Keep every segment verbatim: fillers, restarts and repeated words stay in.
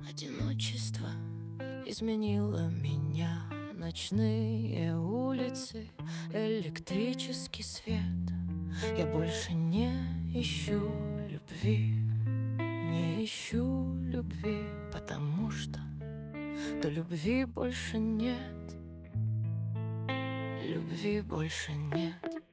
Одиночество изменило меня. Ночные улицы, электрический свет. Я больше не ищу любви, не ищу любви, потому что до любви больше нет, любви больше нет.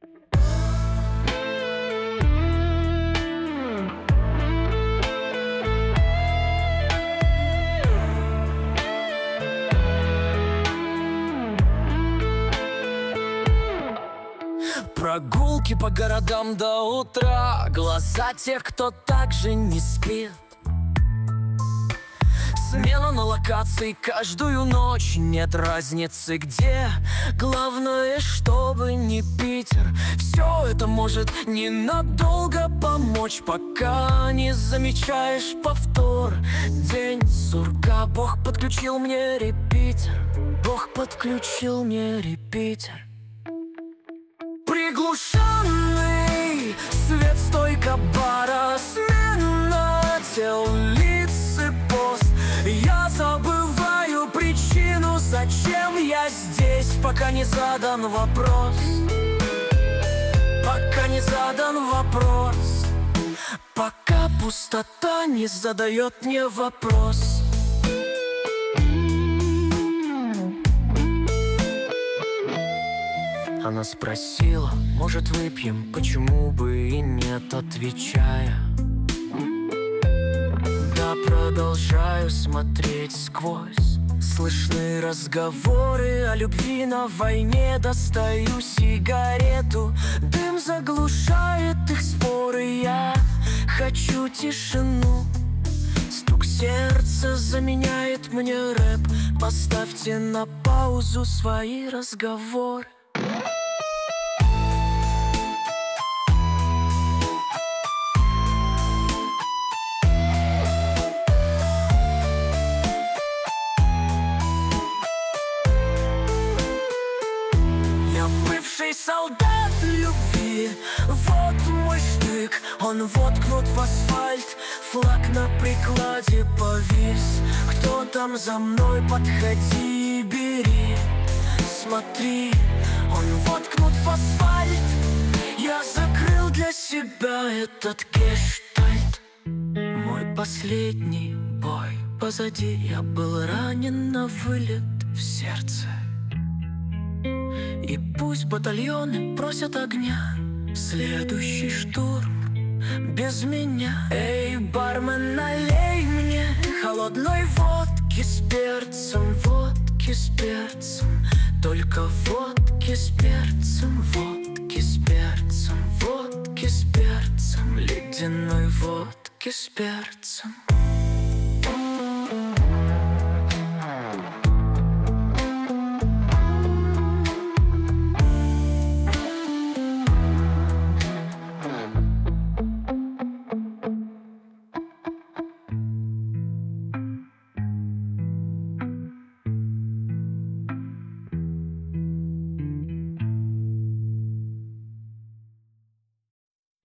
Прогулки по городам до утра, глаза тех, кто также не спит. Смена на локации каждую ночь, нет разницы где. Главное, чтобы не Питер. Все это может ненадолго помочь, пока не замечаешь повтор. День сурка, Бог подключил мне репитер. Бог подключил мне репитер. Приглушенный свет, стойка бара, смена тел, лиц и поз. Я забываю причину, зачем я здесь, пока не задан вопрос. Пока не задан вопрос. Пока пустота не задает мне вопрос. Она спросила, может выпьем, почему бы и нет, отвечая. Да, продолжаю смотреть сквозь. Слышны разговоры о любви на войне. Достаю сигарету, дым заглушает их споры. Я хочу тишину. Стук сердца заменяет мне рэп. Поставьте на паузу свои разговоры. Бывший солдат любви, вот мой штык. Он воткнут в асфальт, флаг на прикладе повис. Кто там за мной, подходи и бери. Смотри, он воткнут в асфальт. Я закрыл для себя этот гештальт. Мой последний бой позади. Я был ранен на вылет в сердце. И пусть батальоны просят огня, следующий штурм без меня. Эй, бармен, налей мне холодной водки с перцем, водки с перцем. Только водки с перцем, водки с перцем, водки с перцем, ледяной водки с перцем.